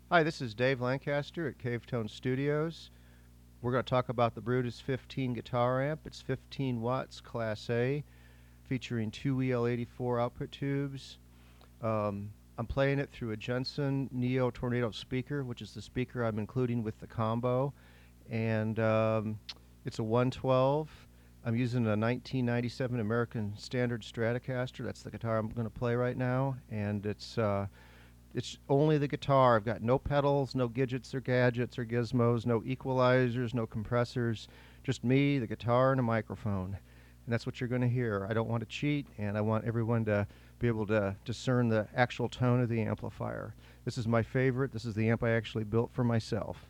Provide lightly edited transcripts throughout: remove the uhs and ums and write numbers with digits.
Hi, this is Dave Lancaster at Cave Tone Studios. We're going to talk about the Brutus 15 guitar amp. It's 15 watts, Class A, featuring two EL84 output tubes. I'm playing it through a Jensen Neo Tornado speaker, which is the speaker I'm including with the combo. And it's a 112. I'm using a 1997 American Standard Stratocaster. That's the guitar I'm going to play right now. And it's only the guitar. I've got no pedals, no gadgets or gizmos, no equalizers, no compressors. Just me, the guitar, and a microphone. And that's what you're going to hear. I don't want to cheat, and I want everyone to be able to discern the actual tone of the amplifier. This is my favorite. This is the amp I actually built for myself.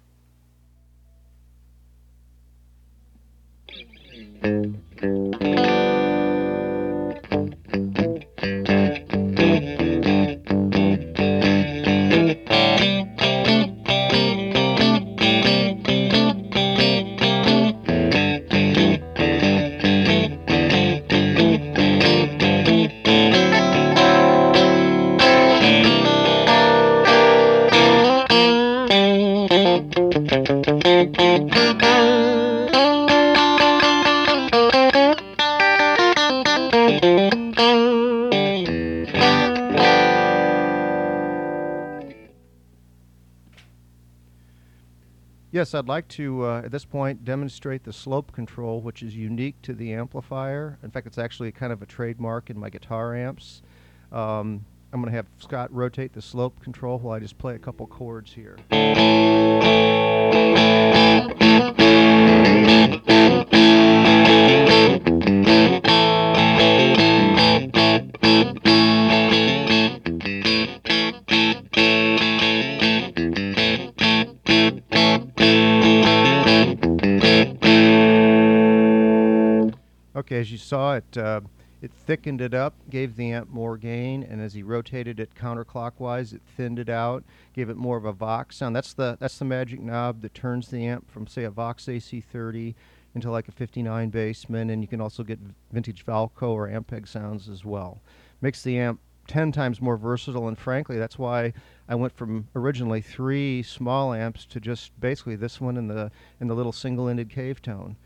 Yes, I'd like to, at this point, demonstrate the slope control, which is unique to the amplifier. In fact, it's actually kind of a trademark in my guitar amps. I'm going to have Scott rotate the slope control while I just play a couple chords here. Okay, as you saw, it thickened it up, gave the amp more gain, and as he rotated it counterclockwise, it thinned it out, gave it more of a Vox sound. That's the magic knob that turns the amp from, say, a Vox AC30 into like a 59 Bassman, and you can also get vintage Valco or Ampeg sounds as well. Makes the amp 10 times more versatile, and frankly, that's why I went from originally 3 small amps to just basically this one and the little single-ended Cave Tone.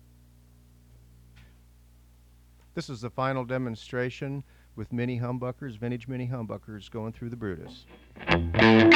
This is the final demonstration with mini humbuckers, vintage mini humbuckers going through the Brutus.